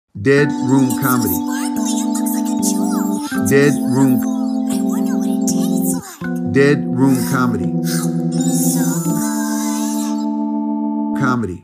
Dead Room Comedy. Dead Room. Dead Room Comedy. Comedy.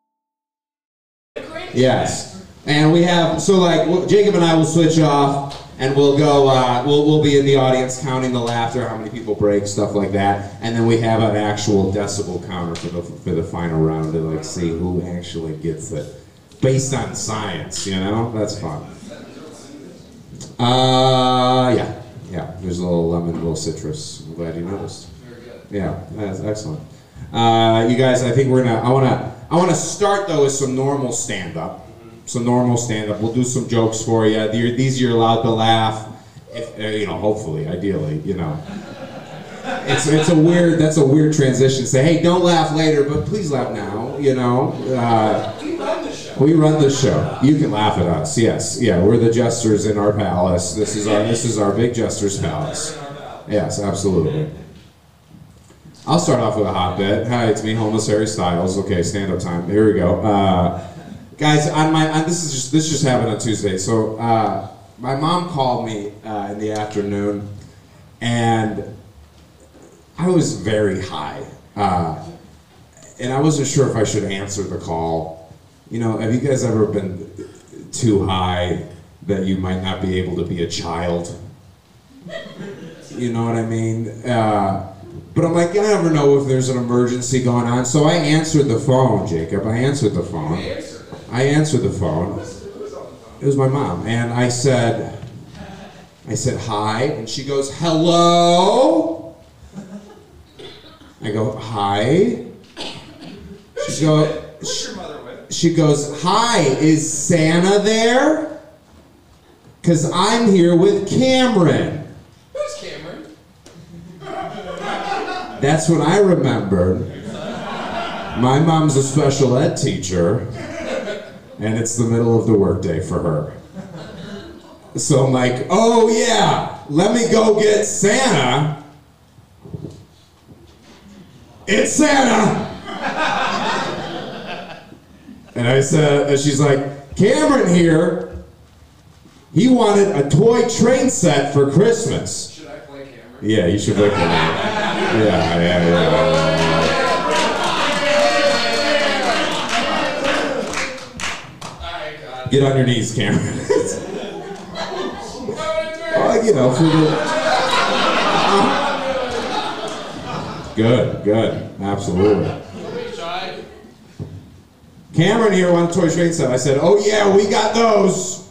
Yes. And we have, so like, Jacob and I will switch off and we'll go, we'll be in the audience counting the laughter, how many people break, stuff like that. And then we have an actual decibel counter for the final round to like see who actually gets it. Based on science, you know? That's fun. Yeah, there's a little lemon, a little citrus. I'm glad you noticed. Very good. Yeah, that's excellent. You guys, I think we're gonna, I wanna start though with some normal stand-up. Some normal stand-up. We'll do some jokes for you. These you're allowed to laugh, if, you know, hopefully, ideally, you know. That's a weird transition. Say, hey, don't laugh later, but please laugh now, you know. We run the show. You can laugh at us, yes. Yeah, we're the jesters in our palace. This is our big jester's palace. Yes, absolutely. I'll start off with a hot bit. Hi, it's me, Homeless Harry Styles. Okay, stand-up time. Here we go. Guys, this just happened on Tuesday. So my mom called me in the afternoon, and I was very high, and I wasn't sure if I should answer the call. You know, have you guys ever been too high that you might not be able to be a child? You know what I mean? But I'm like, you never know if there's an emergency going on. So I answered the phone, Jacob. I answered the phone. It was my mom. And I said, hi. And she goes, hello? I go, hi. She goes, hi, is Santa there? Because I'm here with Cameron. Who's Cameron? That's what I remembered. My mom's a special ed teacher, and it's the middle of the workday for her. So I'm like, oh yeah, let me go get Santa. It's Santa! And I said, and she's like, Cameron here, he wanted a toy train set for Christmas. Should I play Cameron? Yeah, you should play Cameron. Yeah. Get on your knees, Cameron. Well, you know, for the... Good, absolutely. Cameron here on toy train set. I said, oh yeah, we got those.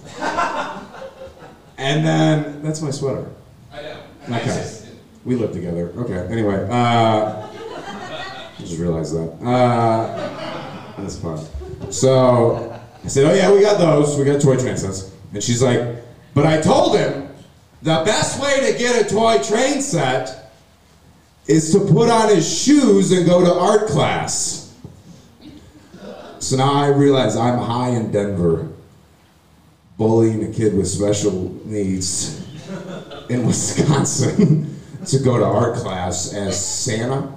And then, that's my sweater. I know. Okay. We live together. Okay, anyway. I just realized that. That's fun. So, I said, oh yeah, we got those. We got toy train sets. And she's like, but I told him the best way to get a toy train set is to put on his shoes and go to art class. So now I realize I'm high in Denver, bullying a kid with special needs in Wisconsin to go to art class as Santa.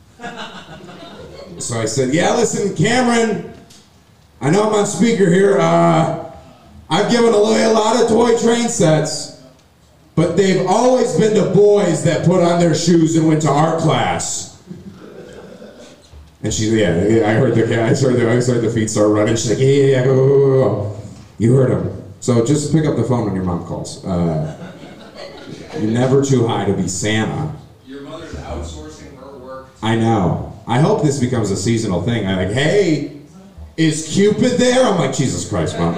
So I said, yeah, listen, Cameron, I know I'm on speaker here. I've given away a lot of toy train sets, but they've always been to boys that put on their shoes and went to art class. And she, I heard the feet start running. She's like, yeah, go. You heard him. So just pick up the phone when your mom calls. You're never too high to be Santa. Your mother's outsourcing her work. I know. I hope this becomes a seasonal thing. I'm like, hey, is Cupid there? I'm like, Jesus Christ, Mom.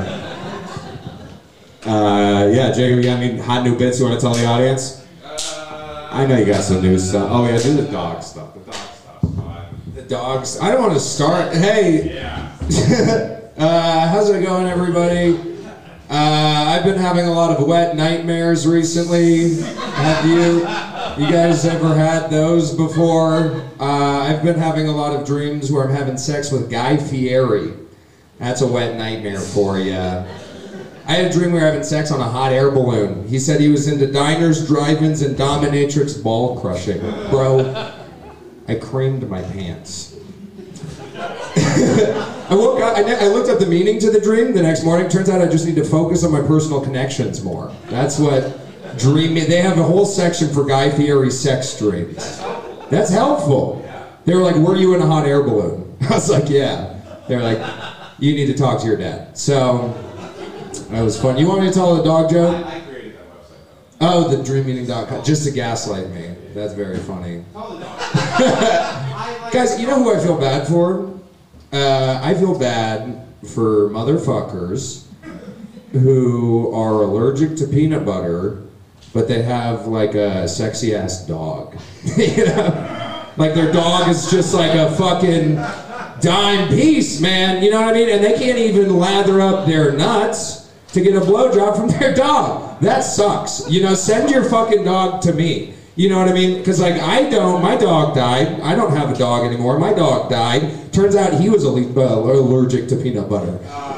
Yeah, Jacob, you got any hot new bits you want to tell the audience? I know you got some new stuff. Oh yeah, do the dog stuff. Dogs. I don't want to start. Hey, how's it going, everybody? I've been having a lot of wet nightmares recently. Have you? You guys ever had those before? I've been having a lot of dreams where I'm having sex with Guy Fieri. That's a wet nightmare for you. I had a dream we were having sex on a hot air balloon. He said he was into diners, drive-ins, and dominatrix ball crushing. Bro, I creamed my pants. I woke up, I looked up the meaning to the dream the next morning. Turns out I just need to focus on my personal connections more. That's what dream, they have a whole section for Guy Fieri sex dreams. That's helpful. They were like, were you in a hot air balloon? I was like, yeah. They're like, you need to talk to your dad. So, that was fun. You want me to tell the dog joke? I created that website Oh, though. the dreammeaning.com, just to gaslight me. That's very funny. Call the dog. Guys, you know who I feel bad for? I feel bad for motherfuckers who are allergic to peanut butter, but they have like a sexy ass dog. You know? Like their dog is just like a fucking dime piece, man. You know what I mean? And they can't even lather up their nuts to get a blowjob from their dog. That sucks. You know, send your fucking dog to me. You know what I mean? Because like my dog died. I don't have a dog anymore. My dog died. Turns out he was allergic to peanut butter.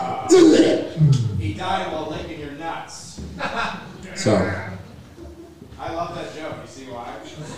He died while licking your nuts. So. I love that joke. You see why?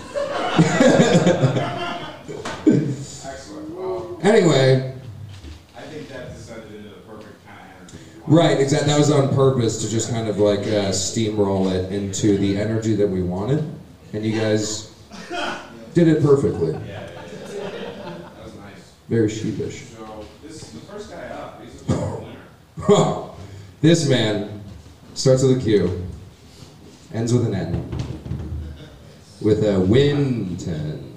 Excellent. Well, Anyway. I think that descended into the perfect kind of energy. Right, exactly. That was on purpose to just kind of like steamroll it into the energy that we wanted. And you guys did it perfectly. Yeah. That was nice. Very sheepish. So, this is the first guy up. He's the winner. This man starts with a Q, ends with an N, with a Winton.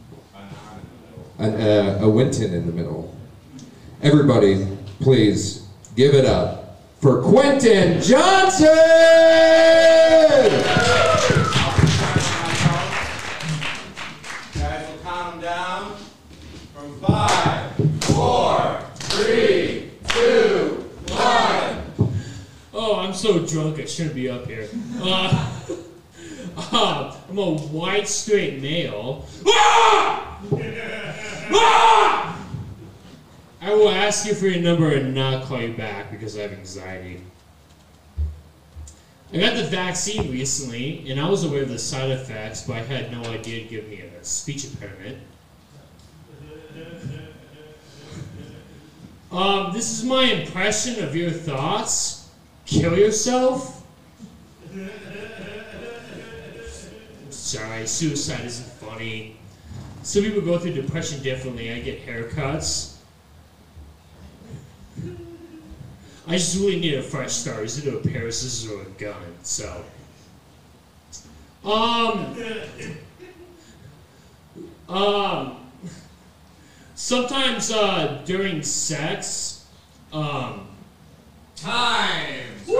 A Winton in the middle. Everybody, please give it up for Quentin Johnson! Guys, we'll count them down from 5, 4, 3, 2, 1. Oh, I'm so drunk I shouldn't be up here. I'm a white straight male. I will ask you for your number and not call you back because I have anxiety. I got the vaccine recently, and I was aware of the side effects, but I had no idea it'd give me a speech impediment. This is my impression of your thoughts. Kill yourself? Sorry, suicide isn't funny. Some people go through depression differently. I get haircuts. I just really need a fresh start. Is it a pair of scissors or a gun? So, sometimes during sex, Time!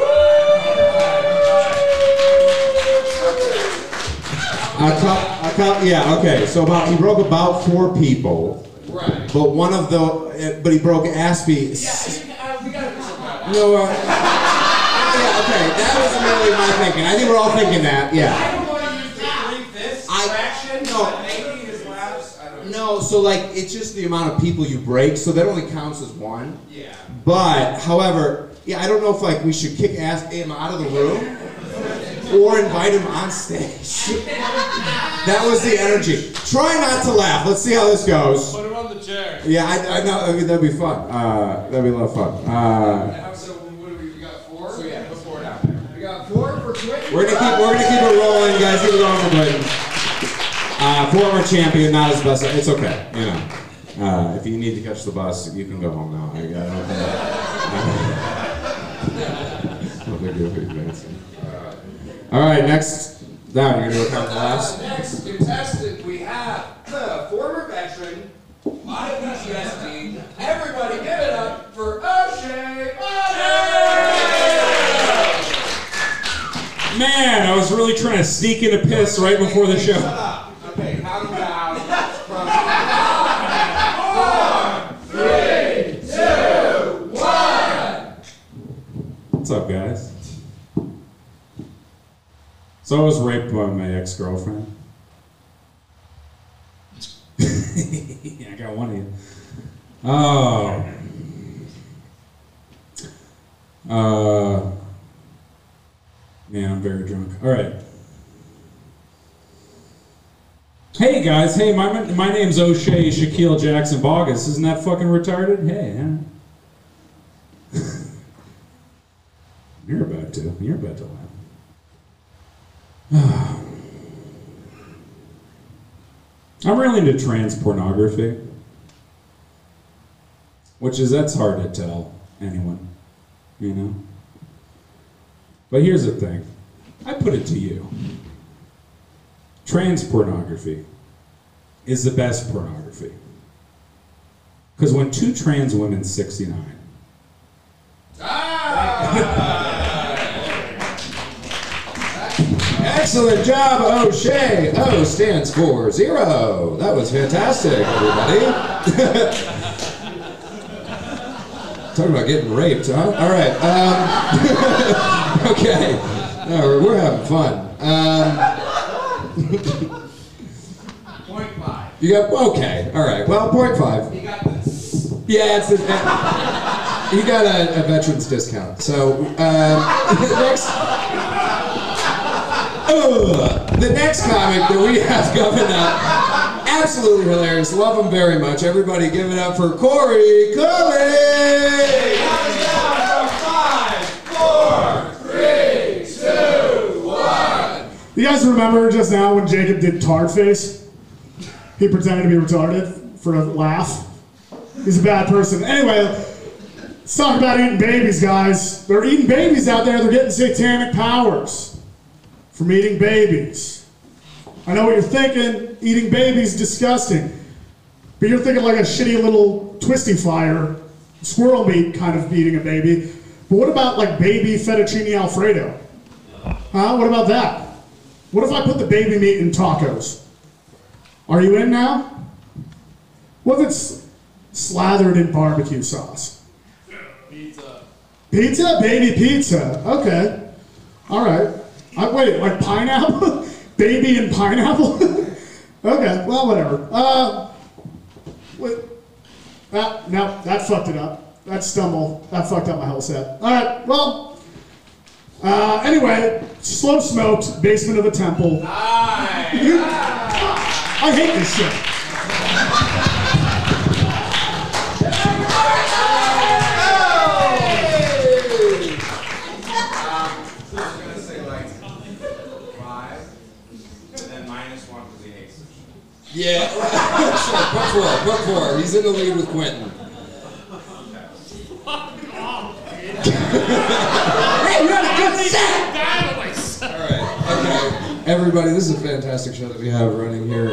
Yeah, okay, so he broke about 4 people, Right. but but he broke Aspie. Yeah, we gotta do something about that. No, yeah, okay, that was really my thinking. I think we're all thinking that, I yeah. don't want to use the 3 fists fraction, no. but maybe his laughs. I don't know. No, so like, it's just the amount of people you break, so that only counts as 1. Yeah. But, however, yeah, I don't know if like we should kick him out of the room or invite him on stage. That was the energy. Try not to laugh. Let's see how this goes. Put him on the chair. Yeah, I know. I mean, that'd be fun. That'd be a lot of fun. So what do we got 4? So yeah, put 4 down there. We got 4 for Quentin. We're gonna keep it rolling, guys. Keep it going for Clayton. Former champion, not his best. It's okay, you know. If you need to catch the bus, you can go home now. I don't no big deal for you guys. All right, next down. You're gonna go count the laughs. Next contestant, we have former veteran, a lot of PTSD. Everybody give it up for O'Shea Bobby! Man, I was really trying to sneak in a piss right before the show. Shut up. Okay, count them down from 4, 3, 2, 1. What's up, guys? So I was raped by my ex-girlfriend. Yeah, I got one of you. Oh. Man, I'm very drunk. All right. Hey guys, hey, my name's O'Shea Shaquille Jackson Bogus. Isn't that fucking retarded? Hey, huh? You're about to laugh. I'm really into trans pornography, that's hard to tell anyone, you know? But here's the thing, I put it to you. Trans pornography is the best pornography. Because when two trans women 69, excellent job, O'Shea. O stands for 0. That was fantastic, everybody. Talking about getting raped, huh? All right. Okay. No, we're having fun. 0.5. You got, okay. All right. Well, 0.5. You got this. Yeah, it's you got a veteran's discount. So, the next comic that we have coming up, absolutely hilarious. Love him very much. Everybody give it up for Corey Cully! Countdown from 5, 4, 3, 2, 1. You guys remember just now when Jacob did tard face? He pretended to be retarded for a laugh. He's a bad person. Anyway, let's talk about eating babies, guys. They're eating babies out there. They're getting satanic powers from eating babies. I know what you're thinking. Eating babies, disgusting. But you're thinking like a shitty little twisty flyer, squirrel meat kind of eating a baby. But what about like baby fettuccine Alfredo? Huh? What about that? What if I put the baby meat in tacos? Are you in now? What if it's slathered in barbecue sauce? Pizza. Pizza? Baby pizza. Okay. All right. Wait, like pineapple? Baby and pineapple? Okay, well, whatever. No, that fucked it up. That fucked up my whole set. All right, well, anyway, slow smoked, basement of a temple. I hate this shit. Yeah, sure, put 4. He's in the lead with Quentin. Hey, you had a good set! Alright, okay. Everybody, this is a fantastic show that we have running here.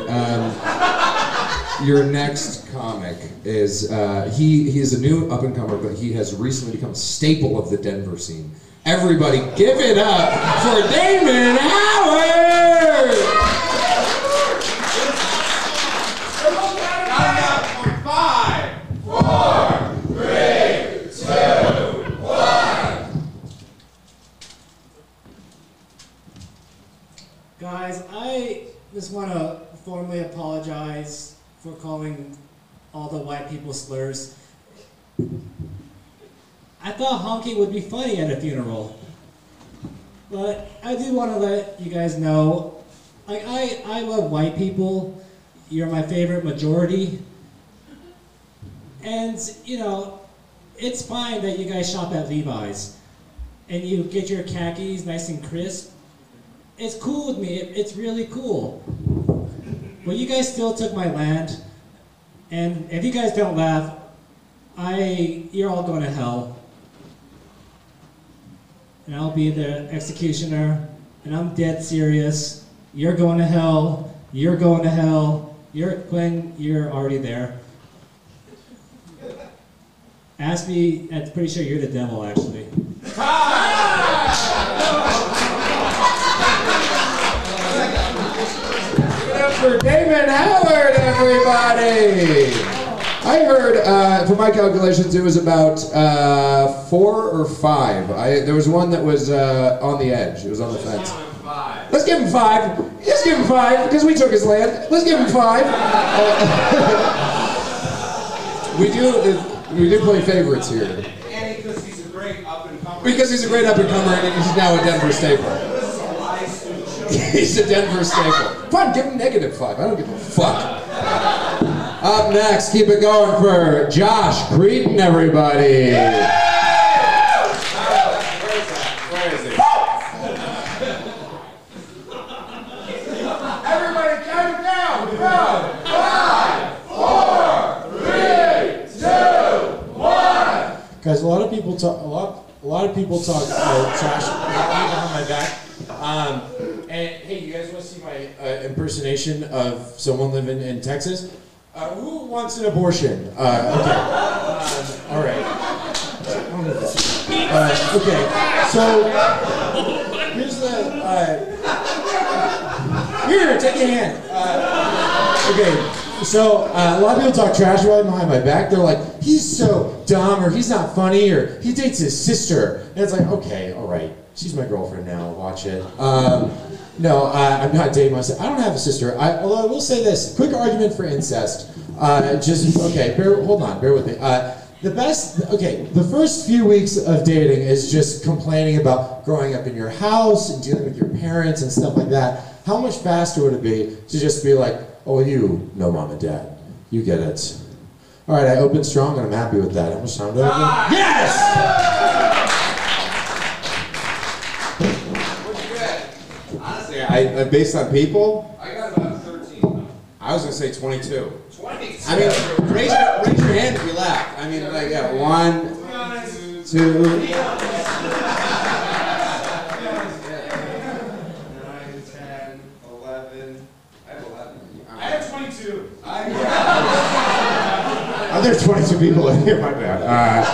Your next comic is, he is a new up-and-comer, but he has recently become a staple of the Denver scene. Everybody give it up for Damon Howard! Countdown from 5, 4, 3, 2, 1. Guys, I just want to formally apologize for calling all the white people slurs. I thought honky would be funny at a funeral. But I do want to let you guys know, like, I love white people. You're my favorite majority. And, you know, it's fine that you guys shop at Levi's and you get your khakis nice and crisp. It's cool with me. It's really cool. But you guys still took my land. And if you guys don't laugh, you're all going to hell. And I'll be the executioner. And I'm dead serious. You're going to hell. You're going to hell. Glenn, you're already there. Ask me, I'm pretty sure you're the devil, actually. Give it up for Damon Howard, everybody! I heard, for my calculations, it was about 4 or 5. There was one that was on the edge. It was on the fence. Let's give him 5. Let's give him 5, because we took his land. Let's give him 5. We do play favorites here. And because he's a great up-and-comer. Because he's a great up-and-comer, and he's now a Denver staple. He's a Denver staple. Fine, give him -5. I don't give a fuck. Up next, keep it going for Josh Creedon, everybody. Where is he? Everybody count it down. Go. 5, 4, 3, 2, 1. Guys, a lot of people talk trash behind my back. And hey, you guys want to see my impersonation of someone living in Texas? Who wants an abortion? Okay. All right. Okay. So here's the. Here, take a hand. Okay. So a lot of people talk trash about him behind my back. They're like, he's so dumb, or he's not funny, or he dates his sister. And it's like, okay, all right, she's my girlfriend now. Watch it. No, I'm not dating my sister. I don't have a sister. Although I will say this: quick argument for incest. Hold on, bear with me. The first few weeks of dating is just complaining about growing up in your house and dealing with your parents and stuff like that. How much faster would it be to just be like, oh, you know mom and dad. You get it. All right, I opened strong and I'm happy with that. How much time do I have? Yes! What'd you get? Honestly, I based on people, I got about 13. I was gonna say 22. 20. I mean, raise your hand if you laugh. I mean, like, yeah, 1, 2. 9, 10, 11. I have 11. I have 22. There's 22 people in here. My bad.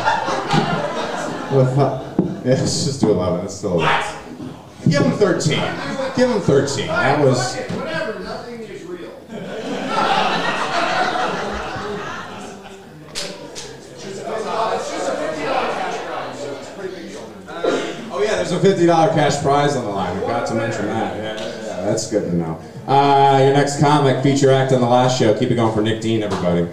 Let's just do 11. That's still. Give him 13. Give him 13. That was. Whatever. Nothing is real. It's just a $50 cash prize, so it's a pretty big deal. Oh yeah, there's a $50 cash prize on the line. I forgot to mention that. Yeah, that's good to know. Your next comic, feature act on the last show. Keep it going for Nick Dean, everybody.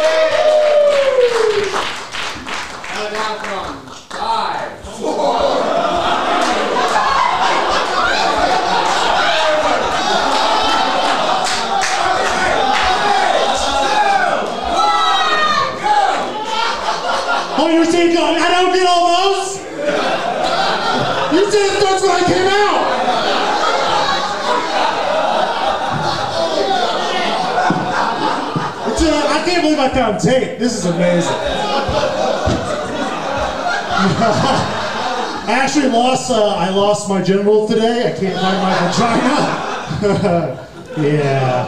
Down from 5, 4. Oh, you're saying I don't get all those? You said it starts when I came out. I can't believe I found tape. This is amazing. I actually lost. I lost my genitals today. I can't find my vagina. Yeah.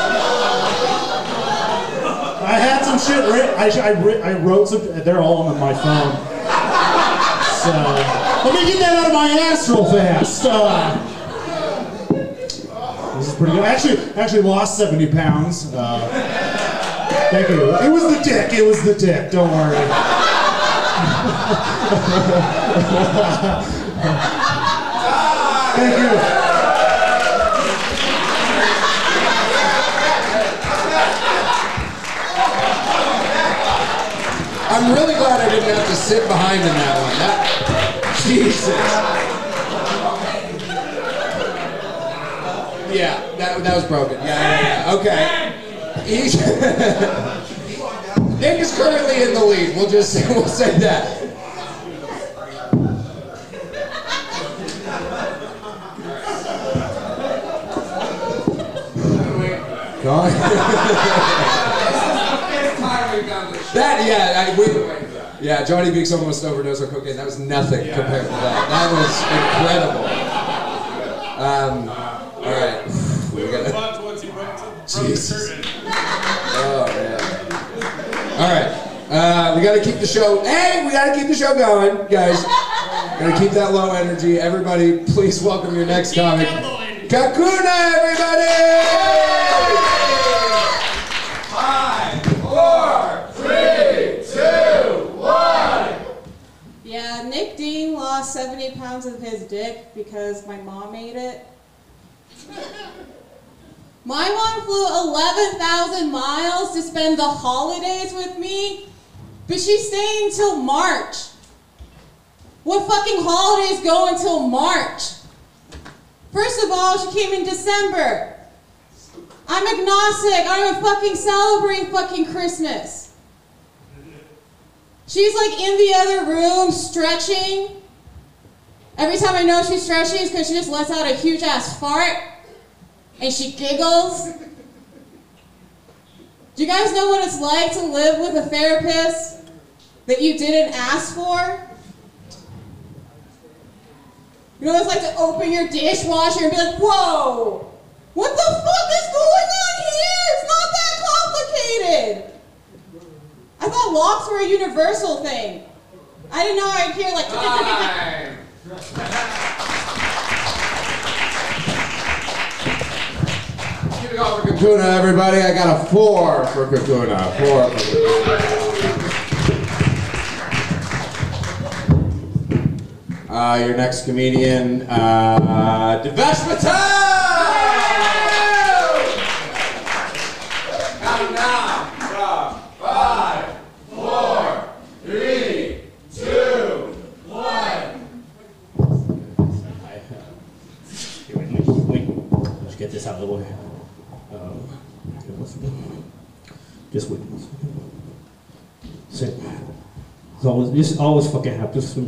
I had some shit written. I wrote some. They're all on my phone. So let me get that out of my ass real fast. This is pretty good. I actually lost 70 pounds. Thank you. It was the dick. It was the dick. Don't worry. Thank you. I'm really glad I didn't have to sit behind in that one. Jesus. Yeah, that was broken. Yeah. Okay. Nick is currently in the lead. We'll say that. Go on. Johnny Beeks almost overdosed on cocaine. That was nothing compared to that. That was incredible. All right. We gotta. Jesus. Oh man. All right. We gotta keep the show. Hey, we gotta keep the show going, guys. Gotta keep that low energy. Everybody, please welcome your next comic, Kakuna, everybody. 5, 4, 3, 2, 1. Yeah, Nick Dean lost 70 pounds of his dick because my mom ate it. My mom flew 11,000 miles to spend the holidays with me, but she's staying until March. What fucking holidays go until March? First of all, she came in December. I'm agnostic. I don't fucking celebrate fucking Christmas. She's like in the other room stretching. Every time I know she's stressed, it's because she just lets out a huge ass fart and she giggles. Do you guys know what it's like to live with a therapist that you didn't ask for? You know what it's like to open your dishwasher and be like, whoa, what the fuck is going on here? It's not that complicated. I thought locks were a universal thing. I didn't know I'd hear like... Give it up for Kakuna, everybody. I got a 4 for Kakuna. 4 for Kakuna. Your next comedian, Devesh Patel! Count down from 5, 4, 3, 2, 1. Wait. Let's get this out of the way. Just wait. Sit. This always fucking happens.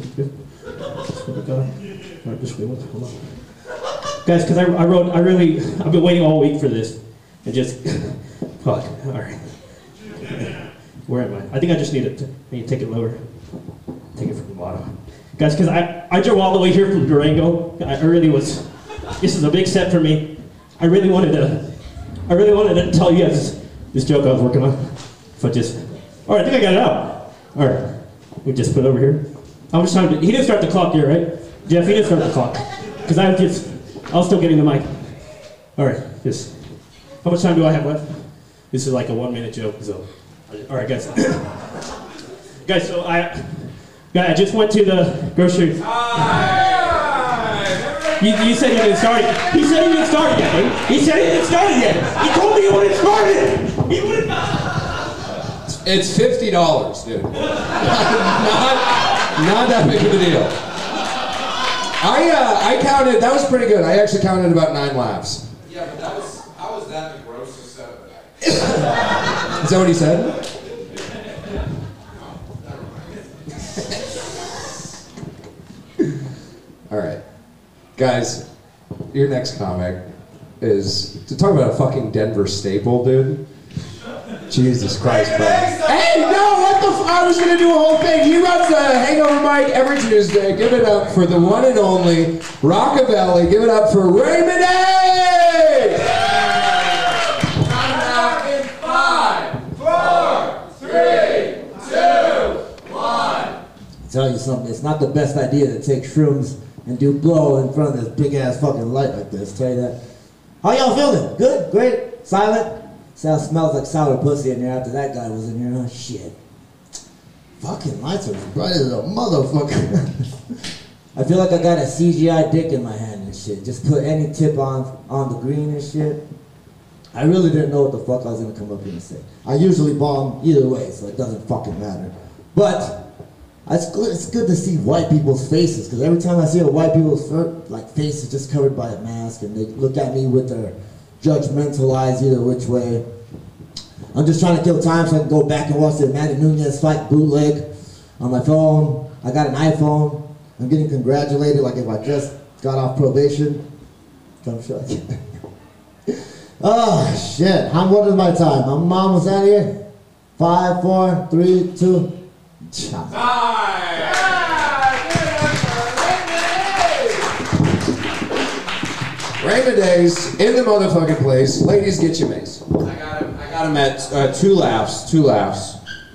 Alright, just wait. Hold on. Guys, because I've been waiting all week for this. And just, fuck, alright. Where am I? I think I just need to take it lower. Take it from the bottom. Guys, because I drove all the way here from Durango. I really was, this is a big step for me. I really wanted to tell you guys this joke I was working on. Alright, I think I got it out. Alright, we just put it over here. How much time he didn't start the clock here, right? Jeff, he didn't start the clock. Because I was still getting the mic. Alright, how much time do I have left? This is like a 1-minute joke, so. Alright, guys. Guys, so I just went to the grocery. You said he didn't start it. He said he didn't start it yet, dude. He said he didn't start it yet. He told me he wouldn't start it. He wouldn't. It's $50, dude. Not that big of a deal. I counted, that was pretty good. I actually counted about 9 laughs. Yeah, but how was that the grossest set of it? Is that what he said? All right. Guys, your next comic is to talk about a fucking Denver staple, dude. Jesus Christ, bro. Hey, no, what the I was going to do a whole thing. He runs the Hangover Mike every Tuesday. Give it up for the one and only Rockavelli. Give it up for Raymond A! Count out in 5, 4, 3, 2, 1. I'll tell you something, it's not the best idea to take shrooms and do blow in front of this big ass fucking light like this, tell you that. How y'all feeling? Good? Great? Silent? Smells like sour pussy in here after that guy was in here, huh? Shit. Fucking lights are as bright as a motherfucker. I feel like I got a CGI dick in my hand and shit. Just put any tip on the green and shit. I really didn't know what the fuck I was gonna come up here and say. I usually bomb either way, so it doesn't fucking matter. But it's good to see white people's faces, because every time I see a white people's face is just covered by a mask, and they look at me with their judgmental eyes either which way. I'm just trying to kill time so I can go back and watch the Amanda Nunes fight bootleg on my phone. I got an iPhone. I'm getting congratulated like if I just got off probation. Come shut. Oh shit! What is my time? I'm almost out of here. 5, 4, 3, 2. Raymond Days in the motherfucking place. Ladies, get your mace. I got him at 2 laughs. 2 laughs.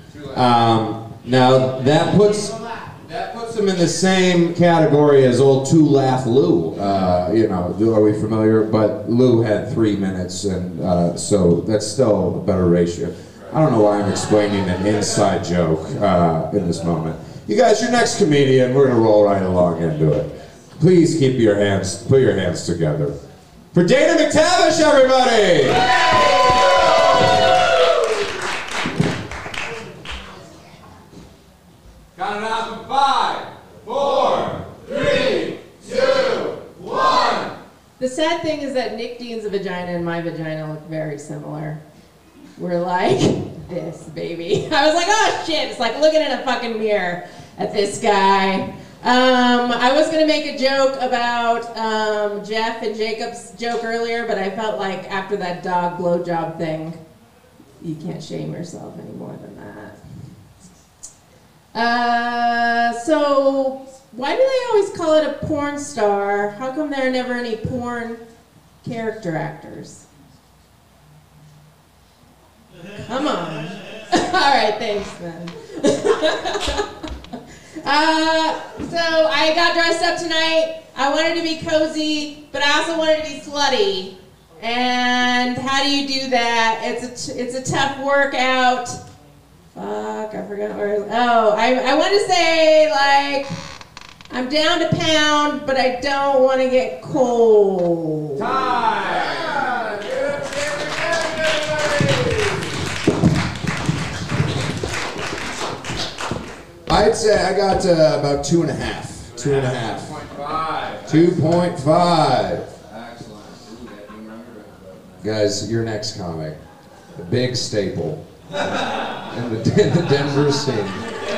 Now that puts him in the same category as old 2 Laugh Lou. You know, are we familiar? But Lou had 3 minutes, and so that's still a better ratio. I don't know why I'm explaining an inside joke in this moment. You guys, your next comedian, we're gonna roll right along into it. Please put your hands together. For Dana McTavish, everybody! Count it out from 5, 4, 3, 2, 1. The sad thing is that Nick Dean's vagina and my vagina look very similar. We're like this, baby. I was like, oh shit, it's like looking in a fucking mirror at this guy. I was gonna make a joke about Jeff and Jacob's joke earlier, but I felt like after that dog blowjob thing, you can't shame yourself any more than that. So why do they always call it a porn star? How come there are never any porn character actors? Come on. All right, thanks, then. So I got dressed up tonight. I wanted to be cozy, but I also wanted to be slutty. And how do you do that? It's a tough workout. Fuck, I forgot where. I want to say, like, I'm down to pound, but I don't want to get cold. Time! I'd say I got about 2.5. 2.5. 2.5. Excellent. Guys, your next comic, the big staple in the Denver scene,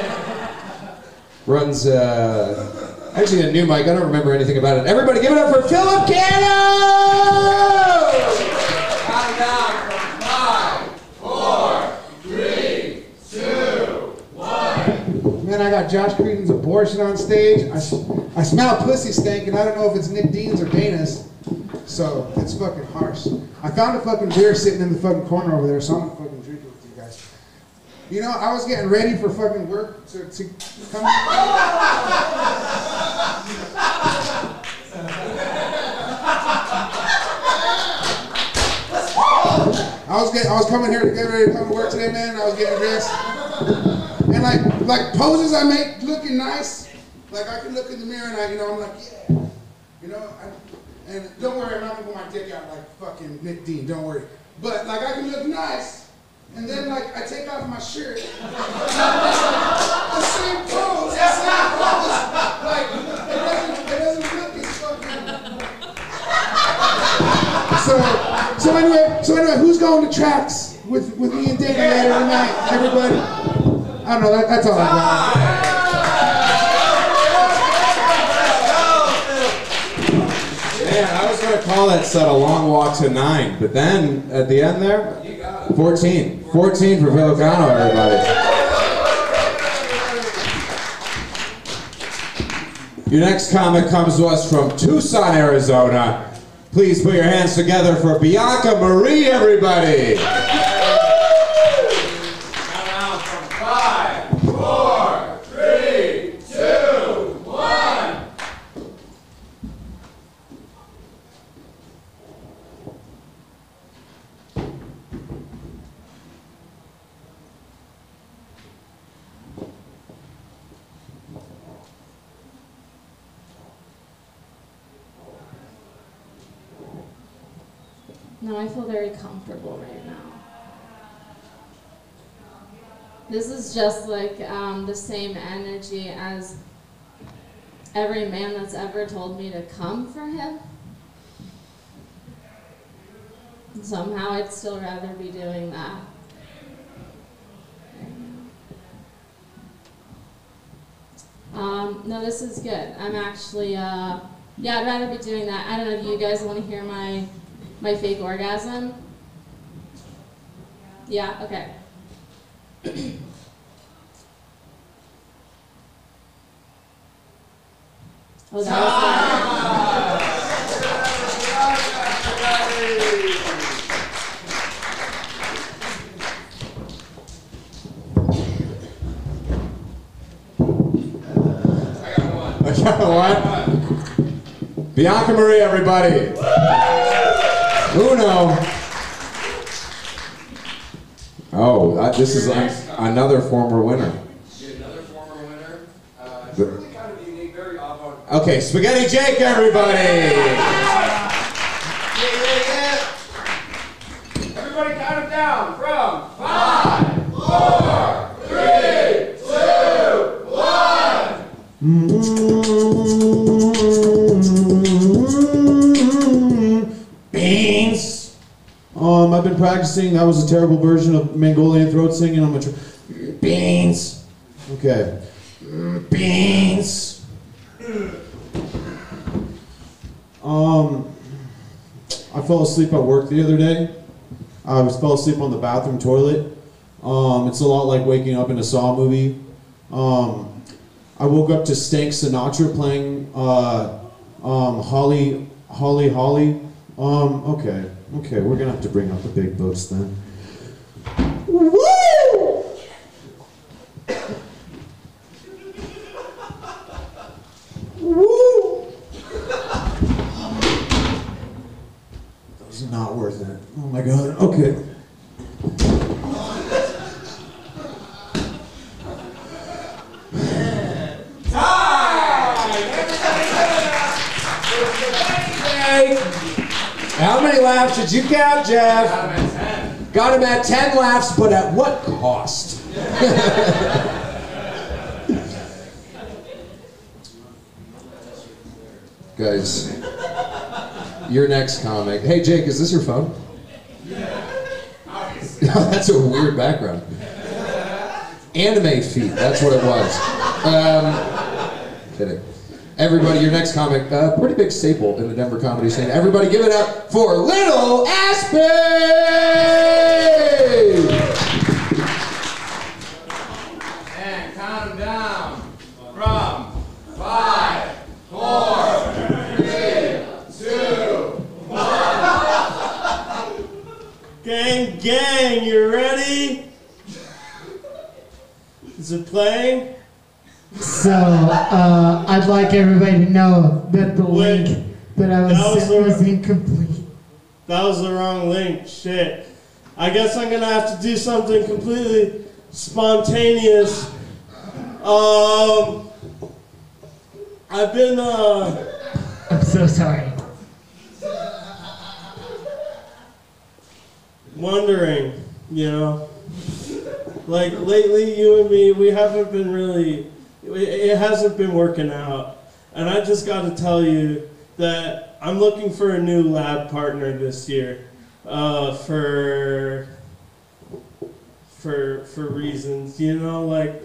runs actually a new mic. I don't remember anything about it. Everybody, give it up for Philip Cano! Countdown from 5, 4, 3, 2, 1. Man, I got Josh Creedon's abortion on stage. I smell pussy stank, and I don't know if it's Nick Dean's or Dana's. So, it's fucking harsh. I found a fucking beer sitting in the fucking corner over there, so I'm gonna fucking drink it with you guys. You know, I was getting ready for fucking work to come. I was coming here to get ready to come to work today, man, and I was getting dressed. And like poses I make looking nice. Like I can look in the mirror and I'm like, yeah. You know, and don't worry, I'm not gonna put my dick out like fucking Nick Dean, don't worry. But like I can look nice, and then like I take off my shirt. The same pose. Like it doesn't look as fucking. So anyway, who's going to tracks with me and Dana later tonight? Everybody? I don't know, that's all I got. Man, I was going to call that set a long walk to 9, but then at the end there, 14. 14 for Philip Cano, everybody. Your next comic comes to us from Tucson, Arizona. Please put your hands together for Bianca Marie, everybody. Countdown from 5, 4, 3, 2, 1. No, I feel very comfortable right now. This is just like the same energy as every man that's ever told me to come for him. And somehow I'd still rather be doing that. No, this is good. I'm actually, yeah, I'd rather be doing that. I don't know if you guys want to hear my fake orgasm? Yeah, okay. Oh, that was I got one. Bianca Marie, everybody. Uno. Oh, this is another former winner. Another former winner. It's really kind of unique, very odd. Okay, Spaghetti Jake, everybody. Yeah. Everybody count it down from 5, 4, 3, 2, 1. Beans. I've been practicing. That was a terrible version of Mongolian throat singing. I'm gonna try. Beans. Okay. Beans. I fell asleep at work the other day. I fell asleep on the bathroom toilet. It's a lot like waking up in a Saw movie. I woke up to Stank Sinatra playing Holly. Okay, we're gonna have to bring out the big boats then. Woo! Woo! That was not worth it. Oh my god. Okay. How many laughs did you count, Jeff? Got him at 10 laughs, but at what cost? Guys, your next comic. Hey, Jake, is this your phone? That's a weird background. Anime feet, that's what it was. Kidding. Everybody, your next comic, pretty big staple in the Denver comedy scene. Everybody give it up for Little Aspie! And count them down from 5, 4, 3, 2, 1. Gang, you ready? Is it playing? So, I'd like everybody to know that the link that I was sent was incomplete. That was the wrong link. Shit. I guess I'm gonna have to do something completely spontaneous. I've been, I'm so sorry. wondering, you know, like lately you and me, we haven't been really, it hasn't been working out. And I just got to tell you that I'm looking for a new lab partner this year, for reasons, you know, like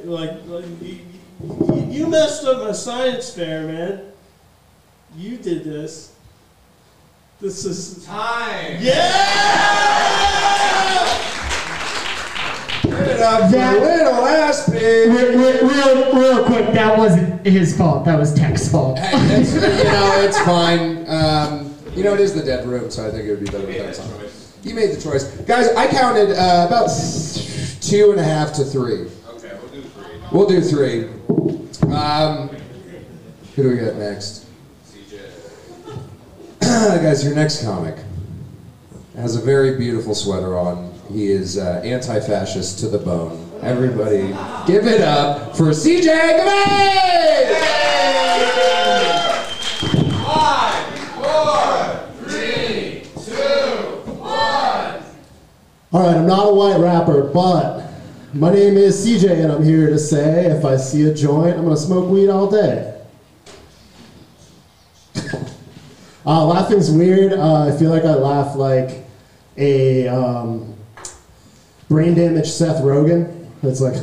you messed up my science fair, man. You did this. This is time. Give it up for Little Aspie. Real quick, that wasn't his fault. That was Tech's fault. Hey, it's, it's fine. It is the dead room, so I think it would be better without song. You made the choice. Guys, I counted about 2.5 to 3. Okay, We'll do 3. Who do we got next? Guys, your next comic has a very beautiful sweater on. He is anti-fascist to the bone. Everybody, give it up for CJ Gavay! 5, 4, 3, 2, 1. Alright, I'm not a white rapper, but my name is CJ and I'm here to say if I see a joint, I'm gonna smoke weed all day. Laughing's weird. I feel like I laugh like a brain damaged Seth Rogen. It's like,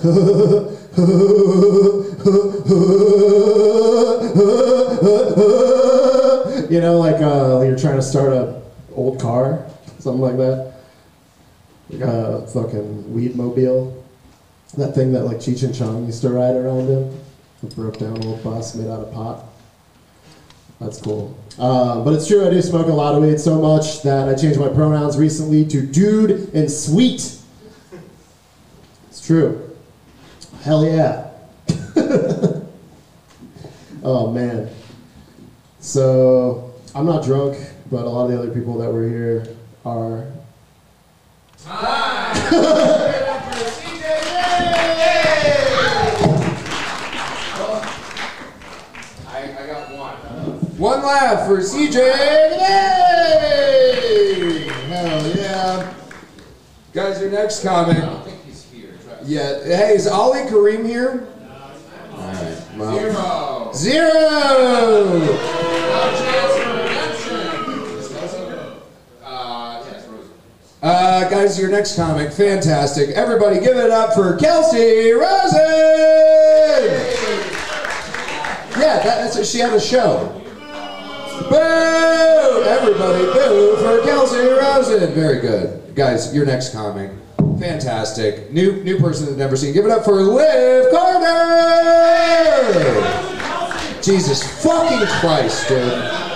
like you're trying to start a old car, something like that. Like a fucking weed mobile. That thing that like Cheech and Chong used to ride around in. A broke down old bus made out of pot. That's cool. But it's true, I do smoke a lot of weed, so much that I changed my pronouns recently to dude and sweet. It's true. Hell yeah. Oh man. So, I'm not drunk, but a lot of the other people that were here are. One laugh for CJ Gavay! Hell yeah. Guys, your next comic. I don't think he's here. Yeah. Hey, is Ali Kareem here? Alright. Well. 0. 0! No chance for redemption. Guys, your next comic. Fantastic. Everybody give it up for Kelsey Rosen! Yeah! Yeah, that's she had a show. Boo! Everybody boo for Kelsey Rosen. Very good. Guys, your next comic. Fantastic. New person I've never seen. Give it up for Liv Carter! Jesus fucking Christ, dude.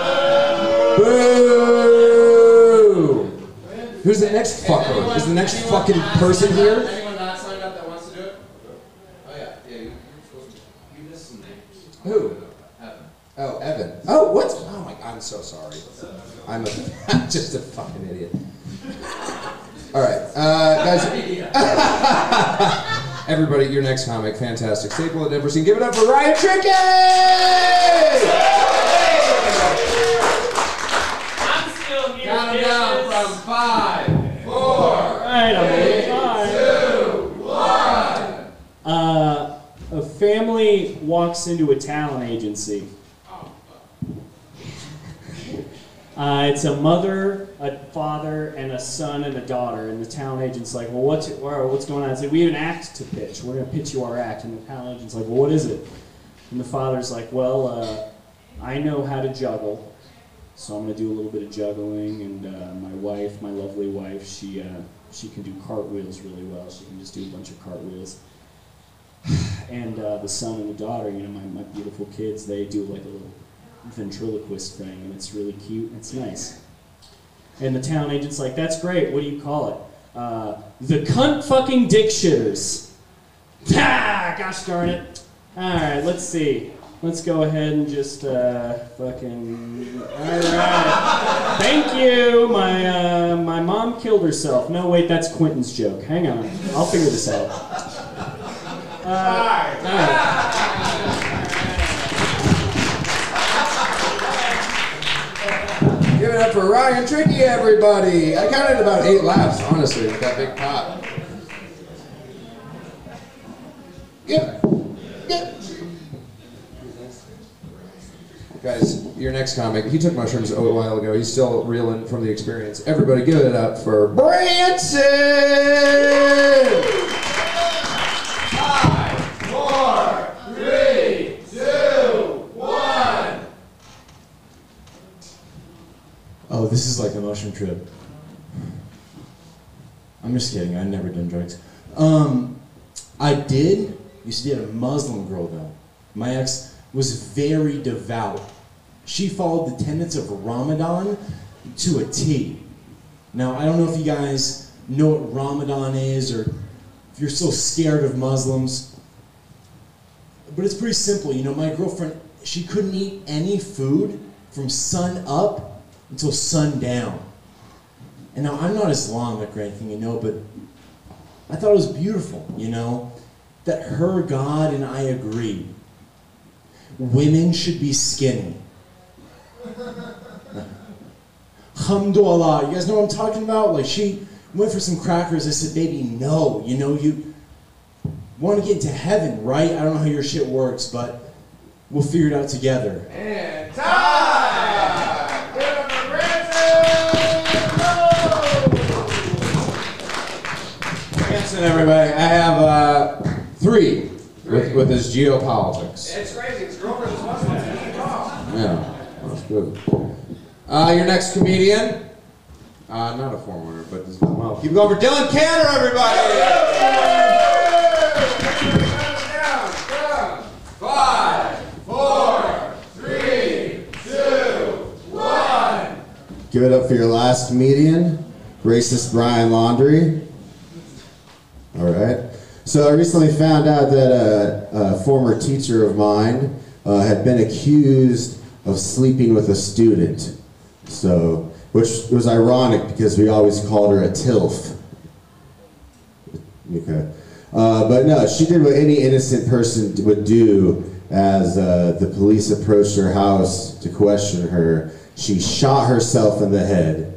Boo! Who's the next fucker? Is the next fucking person here? Anyone not signed up that wants to do it? Oh yeah, you're supposed to. You missed some names. Who? Evan. Oh, Evan. Oh, what? Oh my God, I'm so sorry. I'm just a fucking idiot. All right, guys. Everybody, your next comic, fantastic. Staple at never seen. Give it up for Ryan Trickey! I'm still here. Count down from 5, 4, Alright, I'm 3, 2, 1. A family walks into a talent agency. It's a mother, a father, and a son and a daughter. And the talent agent's like, well, what's going on? It's like, we have an act to pitch. We're going to pitch you our act. And the talent agent's like, well, what is it? And the father's like, well, I know how to juggle. So I'm going to do a little bit of juggling. And my wife, my lovely wife, she can do cartwheels really well. She can just do a bunch of cartwheels. And the son and the daughter, you know, my beautiful kids, they do like a little ventriloquist thing, and it's really cute, and it's nice. And the town agent's like, that's great, what do you call it? The cunt fucking dick shitters. Ah, gosh darn it. Alright, let's see. Let's go ahead and just fucking... Alright. Thank you! My mom killed herself. No, wait, that's Quentin's joke. Hang on. I'll figure this out. Alright. Give it up for Ryan Trickey, everybody. I counted about 8 laughs, honestly, with that big pop. Guys, your next comic, he took mushrooms a while ago. He's still reeling from the experience. Everybody give it up for Branson! 5, 4, 3, 2, 1. Oh, this is like a mushroom trip. I'm just kidding. I've never done drugs. I used to date a Muslim girl though. My ex was very devout. She followed the tenets of Ramadan to a T. Now, I don't know if you guys know what Ramadan is or if you're so scared of Muslims, but it's pretty simple. You know, my girlfriend, she couldn't eat any food from sun up until sundown. And now, I'm not Islamic or anything, you know, but I thought it was beautiful, you know, that her God and I agree. Women should be skinny. Alhamdulillah. You guys know what I'm talking about? Like, she went for some crackers. I said, baby, no. You know, you want to get into heaven, right? I don't know how your shit works, but we'll figure it out together. And time! Give it up for Branson, everybody. I have 3 with his geopolitics. It's crazy. His girlfriend was Muslim. Yeah, that's good. Your next comedian, not a foreigner, but this is well. Keep going for Dylan Cantor, everybody. 5, 4, 3, 2, 1. Give it up for your last comedian, racist Brian Laundrie. All right. So I recently found out that a former teacher of mine had been accused of sleeping with a student. So, which was ironic because we always called her a TILF. Okay. But no, she did what any innocent person would do as the police approached her house to question her. She shot herself in the head.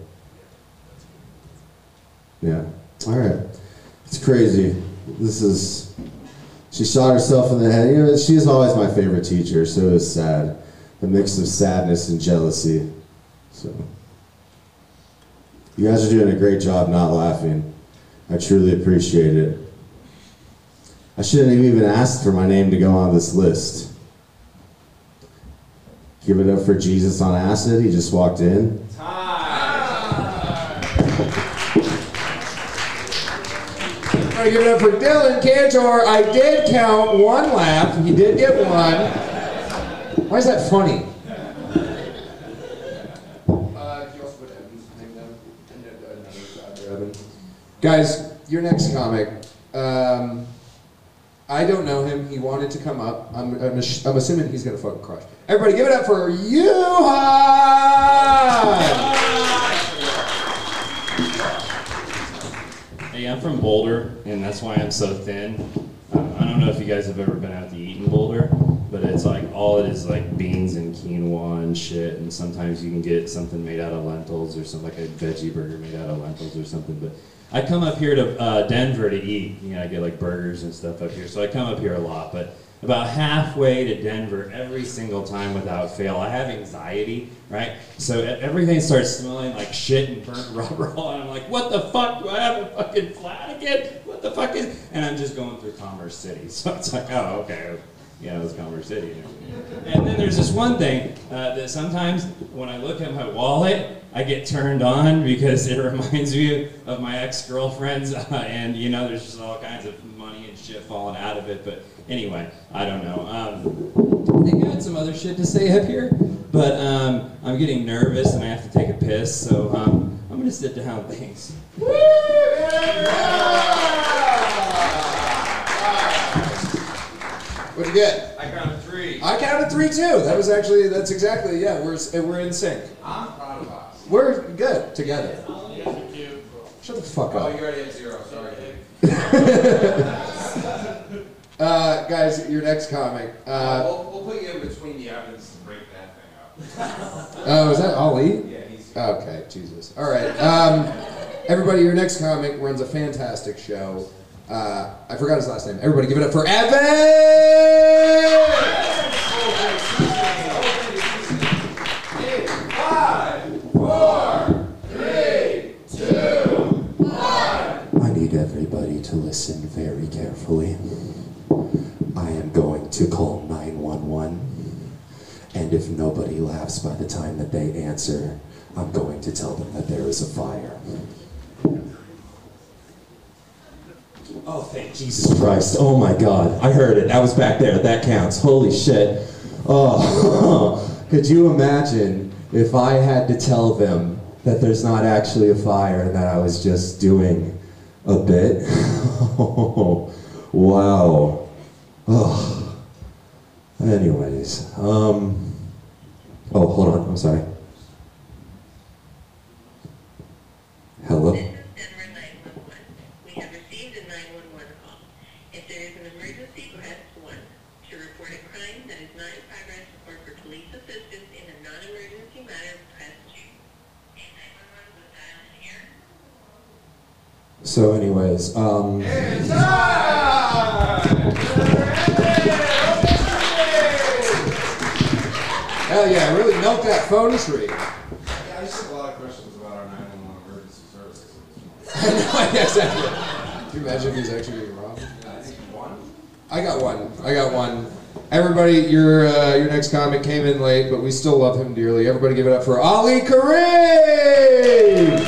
Yeah. All right. It's crazy. She shot herself in the head. You know, she is always my favorite teacher, so it was sad. A mix of sadness and jealousy. So, you guys are doing a great job not laughing. I truly appreciate it. I shouldn't have even asked for my name to go on this list. Give it up for Jesus on acid. He just walked in. I give it up for Dylan Cantor. I did count one laugh. He did get one. Why is that funny? Guys, your next comic. I don't know him. He wanted to come up. I'm assuming he's gonna fucking crush. Everybody, give it up for Yuhan! Hey, I'm from Boulder, and that's why I'm so thin. I don't know if you guys have ever been out to eat in Boulder, but it's like all it is like beans and quinoa and shit, and sometimes you can get something made out of lentils or something like a veggie burger made out of lentils or something. But I come up here to Denver to eat. You know, I get like burgers and stuff up here, so I come up here a lot. But about halfway to Denver, every single time without fail, I have anxiety, right? So everything starts smelling like shit and burnt rubber, and I'm like, what the fuck? Do I have a fucking flat again? What the fuck is? And I'm just going through Commerce City, so it's like, oh, okay. Yeah, it's Commerce City. And then there's this one thing that sometimes when I look at my wallet, I get turned on because it reminds me of my ex-girlfriends, and you know, there's just all kinds of money and shit falling out of it. But anyway, I don't know. I think I had some other shit to say up here, but I'm getting nervous and I have to take a piss, so I'm gonna sit down. Thanks. What'd you get? I counted 3. I counted 3 too. That's exactly, yeah, we're in sync. I'm proud of us. We're good together. Shut the fuck up. Oh, you already had 0. Sorry. Guys, your next comic. We'll put you in between the ovens to break that thing up. Oh, is that Ali? Yeah, he's. Okay, Jesus. All right. Everybody, your next comic runs a fantastic show. I forgot his last name. Everybody, give it up for Evan! 5, 4, 3, 2, 1. I need everybody to listen very carefully. I am going to call 911, and if nobody laughs by the time that they answer, I'm going to tell them that there is a fire. Oh, thank Jesus Christ. Oh my God. I heard it. I was back there. That counts. Holy shit. Oh, could you imagine if I had to tell them that there's not actually a fire and that I was just doing a bit? Oh, wow. Oh. Anyways. Oh, hold on. I'm sorry. Hello? So anyways, Hell yeah, really milk that phone tree. Yeah, I just have a lot of questions about our 911 emergency services. I know, exactly. Can you imagine if he's actually being robbed? I got one. Everybody, your next comic came in late, but we still love him dearly. Everybody give it up for Ali Kareem!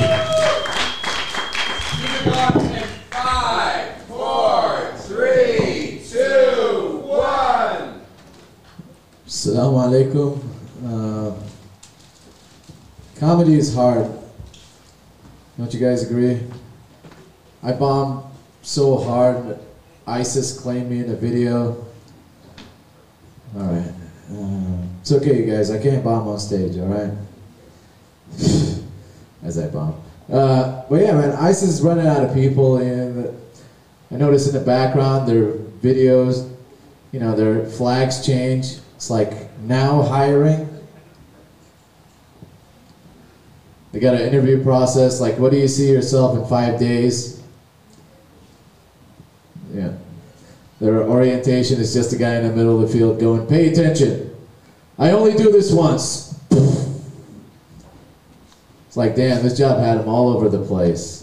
5, 4, 3, 2, 1. Assalamu alaikum. Comedy is hard. Don't you guys agree? I bombed so hard that ISIS claimed me in a video. Alright. It's okay, you guys. I can't bomb on stage, alright? As I bomb. But yeah, man, ISIS is running out of people, and I noticed in the background their videos, you know, their flags change. It's like now hiring. They got an interview process, like what do you see yourself in 5 days? Yeah. Their orientation is just a guy in the middle of the field going, pay attention. I only do this once. It's like, damn, this job had them all over the place.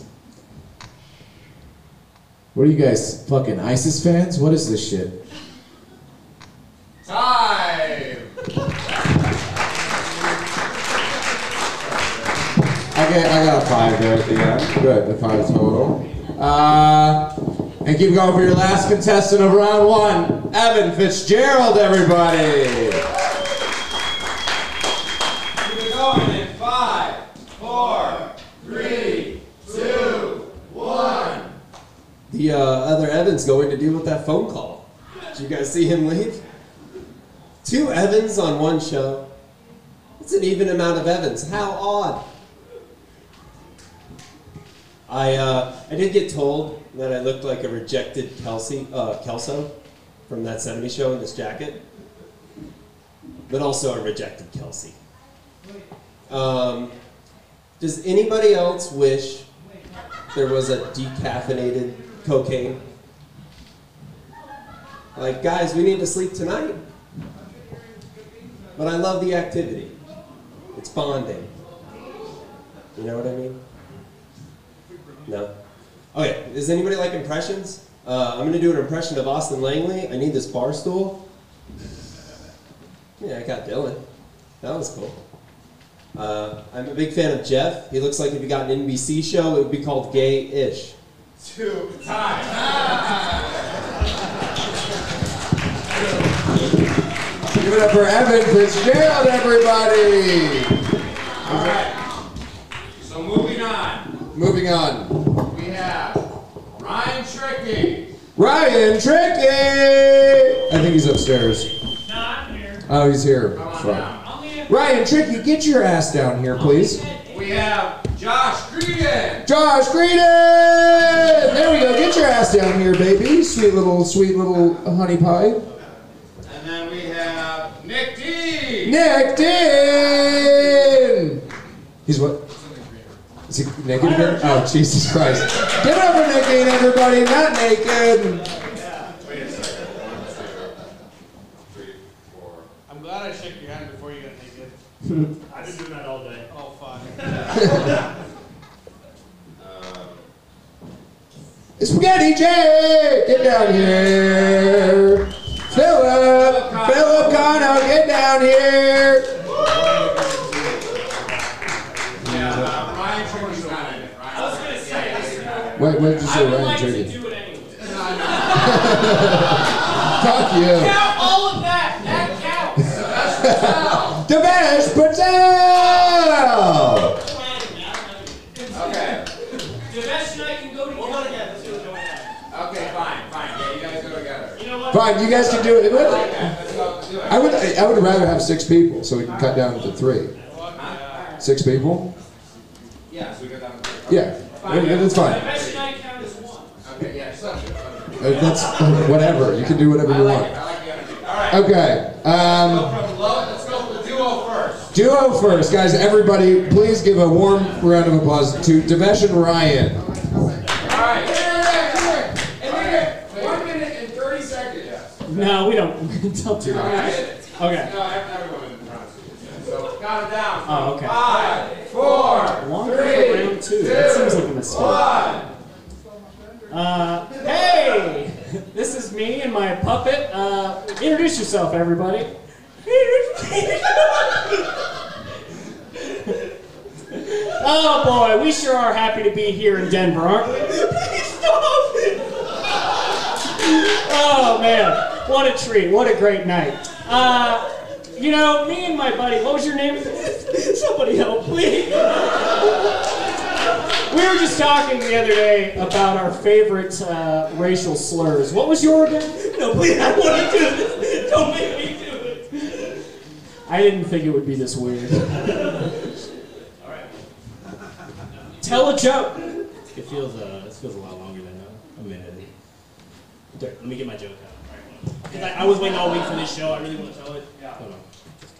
What are you guys, fucking ISIS fans? What is this shit? Time! I got a 5 there at the end. Good, the 5 total. And keep going for your last contestant of round 1, Evan Fitzgerald, everybody. Keep it going in 5, 4, 3, 2, 1. The other Evan's going to deal with that phone call. Did you guys see him leave? 2 Evans on one show. It's an even amount of Evans. How odd. I did get told that I looked like a rejected Kelso from That 70s Show in this jacket, but also a rejected Kelsey. Does anybody else wish there was a decaffeinated cocaine? Like, guys, we need to sleep tonight. But I love the activity. It's bonding. You know what I mean? No? Okay, does anybody like impressions? I'm going to do an impression of Austin Langley. I need this bar stool. Yeah, I got Dylan. That was cool. I'm a big fan of Jeff. He looks like if he got an NBC show, it would be called Gay-ish. 2 times. Give it up for Evan Fitzgerald, everybody. All right. So moving on. Moving on. We have Ryan Tricky. Ryan Tricky! I think he's upstairs. No, I'm here. Oh, he's here. Ryan Tricky, get your ass down here, please. We have Josh Greedon. Josh Greedon! There we go. Get your ass down here, baby. Sweet little honey pie. And then we have Nick D. Nick Dean! He's what? Is he naked again? Oh, Jesus Christ. Give it up for Nick Dean, everybody. Not naked. Wait a second. 1, 2, 3, 4. I'm glad I shook your hand before you got naked. I've been doing that all day. Oh, fuck. Spaghetti J! Get down here. Philip Cano, get down here. Ryan Tricky's not in it. I was going to say, What did you say, I would Ryan like Tricky? to do it anyway. Fuck you. Count all of that. That counts. Devesh Patel! Okay. Devesh and I can go together. Okay, fine. Yeah, you guys go together. You know what? Fine, you guys can do it. Let's go do it. I would rather have 6 people so we can cut down to 3. 6 people? Yeah, so we got that. Okay. Yeah, that's fine. Devesh and I count as 1. Okay, yeah, subject. That's whatever. You can do whatever you want. I like the energy. All right. Okay. Let's go for the duo first. Duo first, guys. Everybody, please give a warm round of applause to Devesh and Ryan. All right. And then 1 minute and 30 seconds. No, we don't. Don't do that. Okay. No, everyone in front of you. So count it down. Oh, okay. 5, 4, Longer 3, for round 2. That seems like a mistake. 1. Hey! This is me and my puppet. Introduce yourself, everybody. Oh boy, we sure are happy to be here in Denver, aren't we? Oh man, what a treat, what a great night. You know, me and my buddy, what was your name? Somebody help, please. We were just talking the other day about our favorite racial slurs. What was your again? No, please, I don't want to do this. Don't make me do it. I didn't think it would be this weird. All right. Tell a joke. It feels a lot longer than a minute. Okay, let me get my joke out. Because I was waiting all week for this show. I really want to tell it. Yeah. Hold on.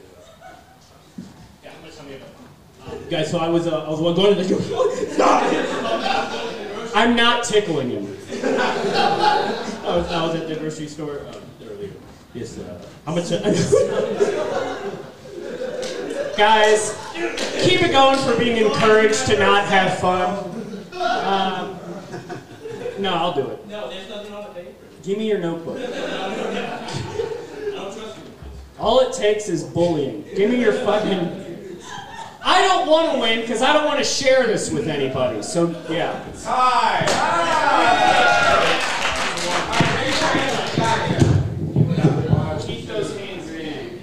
Yeah, how much time do you have? Guys, so I was going to the Stop it! I'm not tickling you. I was at the grocery store earlier. Yes, how much? Guys, keep it going for being encouraged to not have fun. No, I'll do it. No, there's nothing on the paper. Give me your notebook. I don't trust you. All it takes is bullying. Give me your fucking... I don't want to win because I don't want to share this with anybody. So, yeah. Keep those hands in.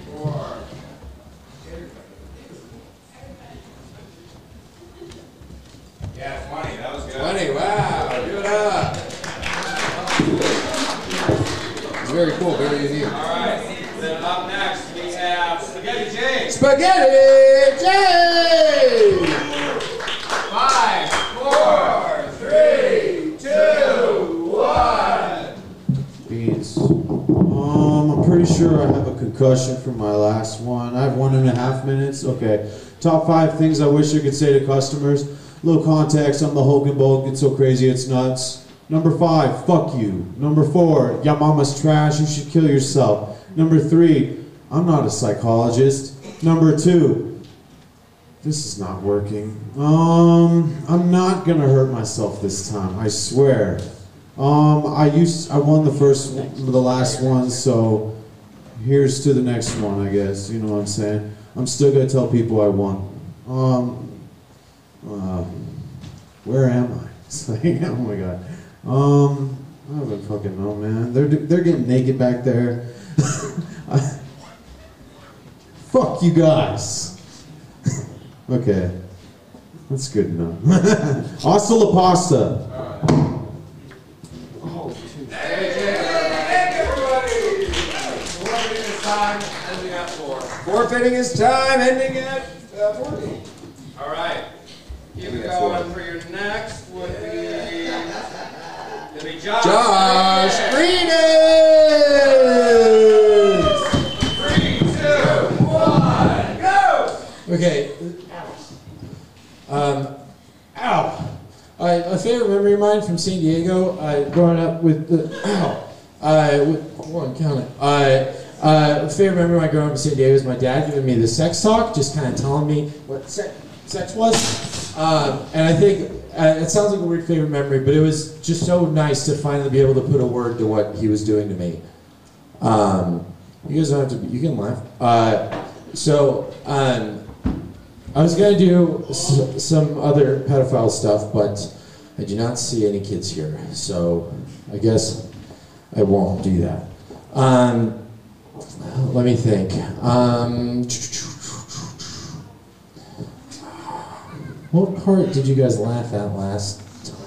Yeah, 20. That was good. 20. Wow. Give it up. It's very cool. Very unique. All right. Then up next we have Spaghetti Jay. Spaghetti Jay. 5, 4, 3, 2, 1. Beans. I'm pretty sure I have a concussion from my last one. I have 1.5 minutes. Okay. Top 5 things I wish I could say to customers. Little context, I'm the Hogan Bulk. It's so crazy, it's nuts. Number 5, fuck you. Number 4, ya mama's trash, you should kill yourself. Number 3, I'm not a psychologist. Number 2, this is not working. I'm not gonna hurt myself this time, I swear. I won the last one, so here's to the next one, I guess. You know what I'm saying? I'm still gonna tell people I won. Where am I? It's like, oh my god. I don't fucking know, man. They're getting naked back there. Fuck you guys. Okay, that's good enough. Hasta la pasta. Forfeiting his time, ending at 40. All right. Keep it going for your next would be Josh Green. 3, 2, 1, go! Okay. Ow. A favorite memory of mine from San Diego, growing up with the, a favorite memory of mine growing up in San Diego is my dad giving me the sex talk, just kind of telling me what sex was. And I think it sounds like a weird favorite memory, but it was just so nice to finally be able to put a word to what he was doing to me. You guys don't have to, you can laugh. I was going to do some other pedophile stuff, but I do not see any kids here, so I guess I won't do that. Let me think. What part did you guys laugh at last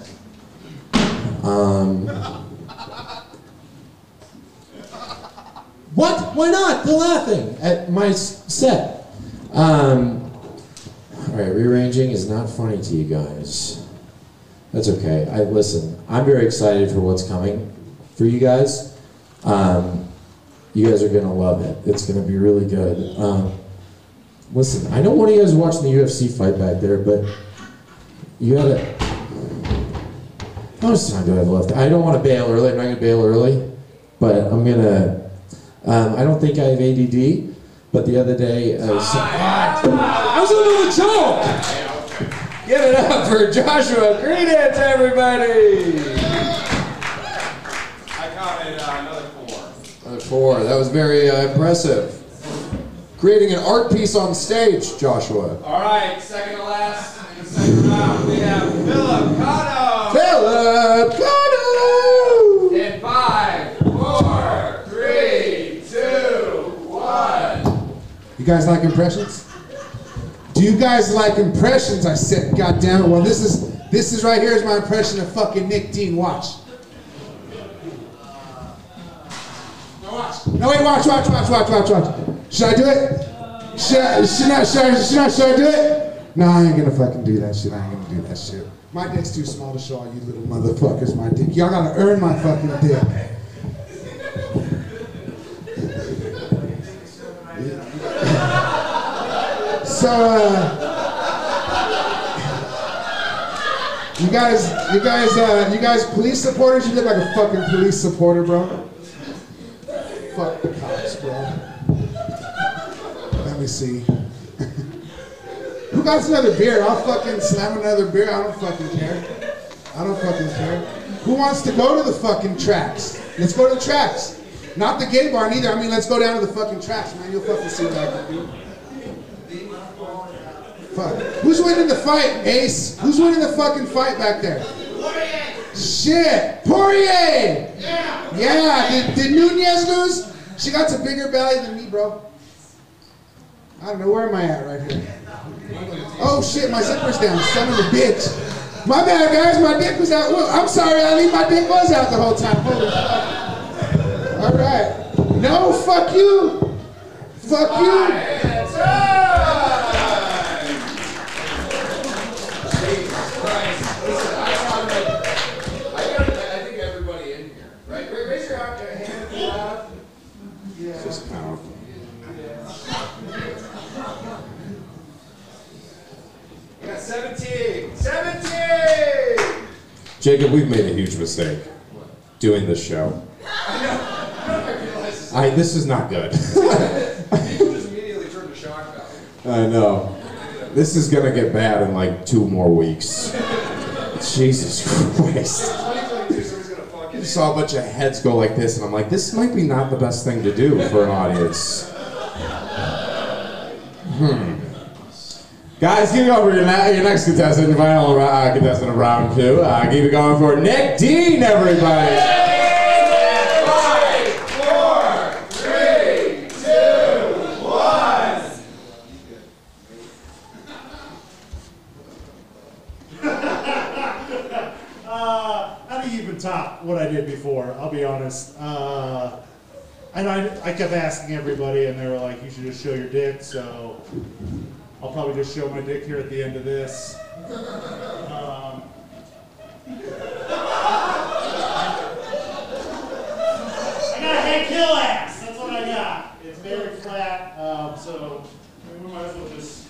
time? What? Why not? They're laughing at my set. Alright, rearranging is not funny to you guys. That's okay. Listen, I'm very excited for what's coming for you guys. You guys are gonna love it. It's gonna be really good. Listen, I know one of you guys is watching the UFC fight back there, but you gotta... How much time do I have left? I don't want to bail early. I'm not gonna bail early, but I'm gonna... I don't think I have ADD, but the other day... I was gonna do a joke! Give it up for Joshua Greenidge, everybody! I counted another 4. Another 4. That was very impressive. Creating an art piece on stage, Joshua. All right, second to last in the second round, we have Philip Cotto. Philip Cotto! In 5, 4, 3, 2, 1. You guys like impressions? Do you guys like impressions? I said, God damn it. Well, this is right here is my impression of fucking Nick Dean. Watch. No, watch. No, wait, watch. Should I do it? Should I do it? No, I ain't gonna fucking do that shit. My dick's too small to show all you little motherfuckers my dick. Y'all gotta earn my fucking dick. So, you guys, police supporters, you look like a fucking police supporter, bro. Fuck the cops, bro. Let me see. Who got another beer? I'll fucking slam another beer. I don't fucking care. Who wants to go to the fucking tracks? Let's go to the tracks. Not the gay bar neither. I mean, let's go down to the fucking tracks, man. You'll fucking see what I can do. Fuck. Who's winning the fight, Ace? Who's winning the fucking fight back there? Shit. Poirier! Yeah. Did Nunez lose? She got a bigger belly than me, bro. I don't know, where am I at right here? Oh shit, my zipper's down, son of a bitch. My bad, guys, my dick was out. Well, I'm sorry, Ali, my dick was out the whole time. Holy fuck. All right. No, fuck you. Fuck you. I think everybody in here, right? Raise your hand if you have. It's just powerful. We got 17. 17! Jacob, we've made a huge mistake doing this show. This is not good. People just immediately turn to shock value. I know. This is gonna get bad in like 2 more weeks. Jesus Christ. I saw a bunch of heads go like this, and I'm like, this might be not the best thing to do for an audience. Guys, keep it over your next contestant, final contestant of round 2. Keep it going for Nick Dean, everybody. 5, 4, 3, 2, 1. I think even top what I did before, I'll be honest. And I kept asking everybody, and they were like, you should just show your dick, so I'll probably just show my dick here at the end of this. I got a head kill ass, that's what I got. It's very flat, so we might as well just...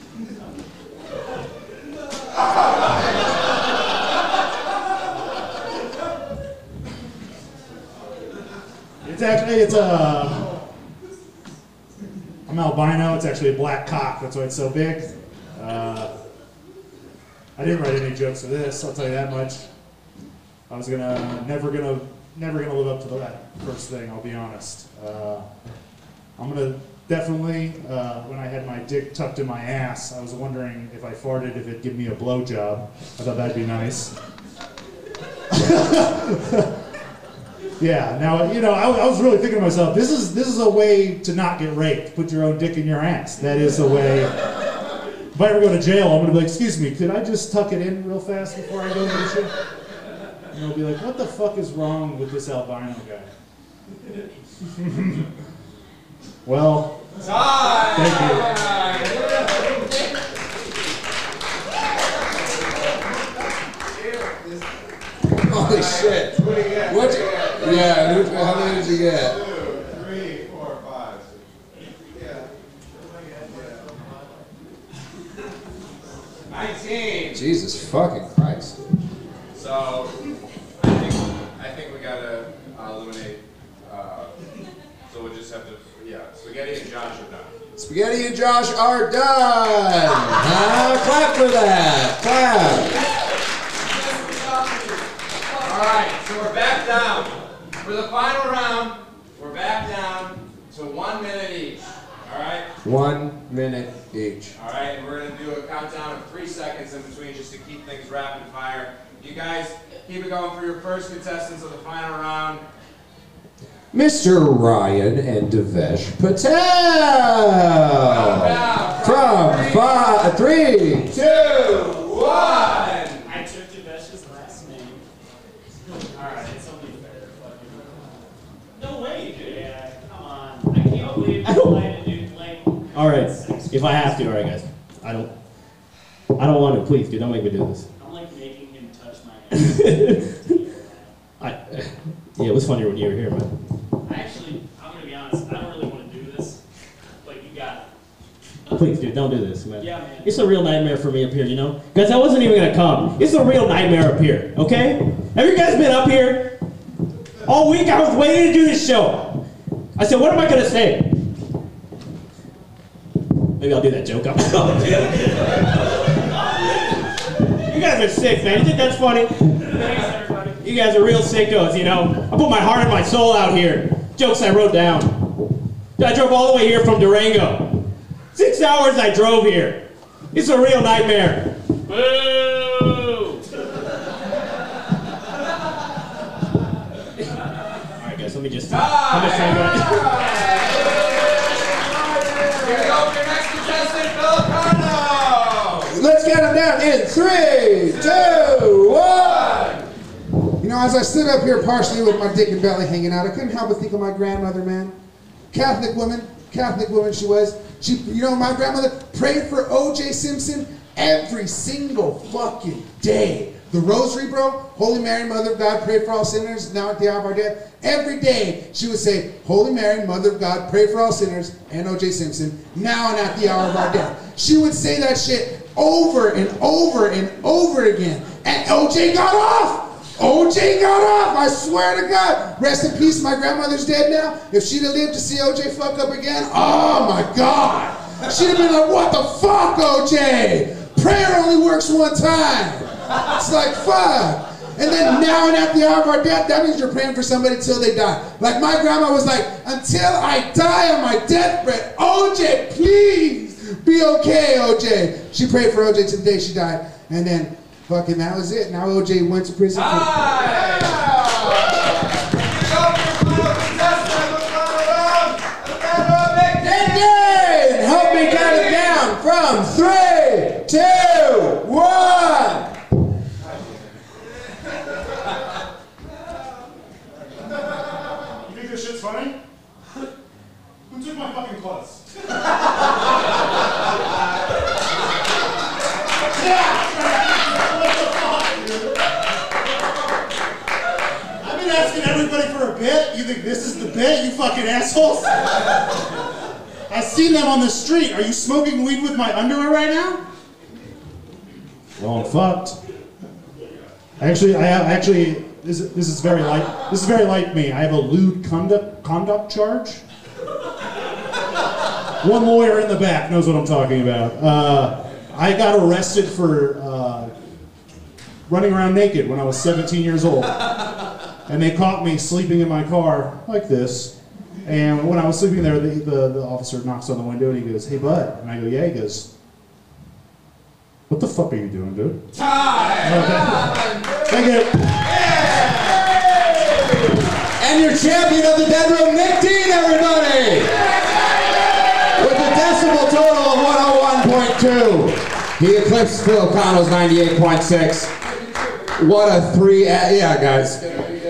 I'm albino, it's actually a black cock, that's why it's so big. I didn't write any jokes for this, I'll tell you that much. I was never gonna live up to that first thing, I'll be honest. I'm gonna definitely, when I had my dick tucked in my ass, I was wondering if I farted if it'd give me a blowjob. I thought that'd be nice. Yeah, now, you know, I was really thinking to myself, this is a way to not get raped. Put your own dick in your ass. That is a way. If I ever go to jail, I'm going to be like, excuse me, could I just tuck it in real fast before I go to the shit? And they'll be like, what the fuck is wrong with this albino guy? Well, thank you. Holy shit. What you get? Yeah, how many did you get? 2, 3, 4, 5. Yeah. 19. Jesus fucking Christ. So, I think we gotta eliminate, so we'll just have to, Spaghetti and Josh are done. Spaghetti and Josh are done. Clap for that. Clap. Alright, so we're back down. For the final round, we're back down to 1 minute each. Alright? 1 minute each. Alright, and we're going to do a countdown of 3 seconds in between just to keep things rapid fire. You guys, keep it going for your first contestants of the final round. Mr. Ryan and Devesh Patel. From 3, 2, 1. I took Devesh's last name. Alright, it's only fair. No way, dude. Yeah, come on. I can't believe you lied to do like. Alright, if I have to, alright guys. I don't want to, please, dude, don't make me do this. I'm like making him touch my hand. Yeah, it was funnier when you were here, man. I'm gonna be honest, I don't really want to do this, but you got it. Please, dude, don't do this, man. Yeah, man. It's a real nightmare for me up here, you know? Guys, I wasn't even gonna come. It's a real nightmare up here, okay? Have you guys been up here? All week I was waiting to do this show. I said, what am I gonna say? Maybe I'll do that joke. You guys are sick, man. You think that's funny? Thanks, everybody. You guys are real sickos, you know? I put my heart and my soul out here. Jokes I wrote down. I drove all the way here from Durango. 6 hours I drove here. He's a real nightmare. Boo! Alright guys, let me just... How much time do I... Here we go for your next contestant, Phil Cano. Let's get him down in 3, 2, 1. You know, as I stood up here partially with my dick and belly hanging out, I couldn't help but think of my grandmother, man. Catholic woman she was. She, you know, my grandmother prayed for O.J. Simpson every single fucking day. The rosary, bro, Holy Mary, Mother of God, pray for all sinners, now at the hour of our death. Every day she would say, Holy Mary, Mother of God, pray for all sinners, and O.J. Simpson, now and at the hour of our death. She would say that shit over and over and over again. And O.J. got off! OJ got off, I swear to God. Rest in peace, my grandmother's dead now. If she'd have lived to see OJ fuck up again, oh my God. She'd have been like, what the fuck, OJ? Prayer only works one time. It's like, fuck. And then now and at the hour of our death, that means you're praying for somebody till they die. Like my grandma was like, until I die on my deathbed, OJ, please be okay, OJ. She prayed for OJ till the day she died. And then, fucking, that was it. Now OJ went to prison. Help me count it down from 3, 2, 1. You think this shit's funny? Who took my fucking clothes? I've been asking everybody for a bit. You think this is the bit, you fucking assholes? I've seen them on the street. Are you smoking weed with my underwear right now? Well, I'm fucked. Actually, this is very light. This is very like me. I have a lewd conduct charge. One lawyer in the back knows what I'm talking about. I got arrested for running around naked when I was 17 years old. And they caught me sleeping in my car like this. And when I was sleeping there, the officer knocks on the window and he goes, "Hey, bud." And I go, "Yeah." He goes, "What the fuck are you doing, dude?" Time! Thank you. And your champion of the Dead Room, Nick Dean, everybody! With a decibel total of 101.2. He eclipsed Phil Cano's 98.6. What a 3, yeah, guys.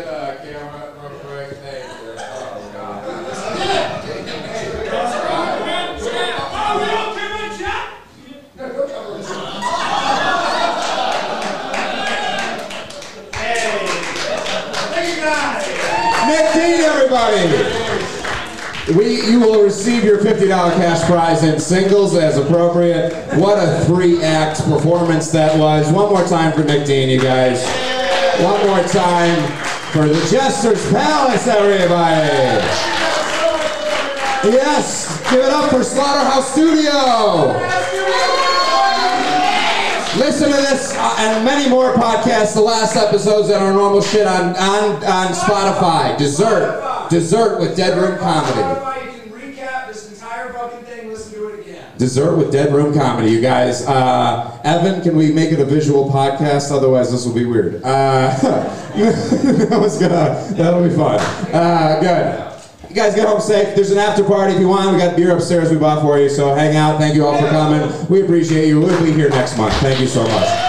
Nick Dean, everybody! You will receive your $50 cash prize in singles as appropriate. What a 3-act performance that was. One more time for Nick Dean, you guys. One more time for the Jester's Palace, everybody! Yes, give it up for Slaughterhouse Studio! Listen to this and many more podcasts, the last episodes that are normal shit on Spotify. Dessert with Dead Room Comedy. You can recap this entire fucking thing, listen to it again. Dessert with Dead Room Comedy, you guys. Evan, can we make it a visual podcast? Otherwise, this will be weird. That'll be fun. Good. You guys get home safe. There's an after party if you want. We got beer upstairs we bought for you, so hang out. Thank you all for coming. We appreciate you. We'll be here next month. Thank you so much.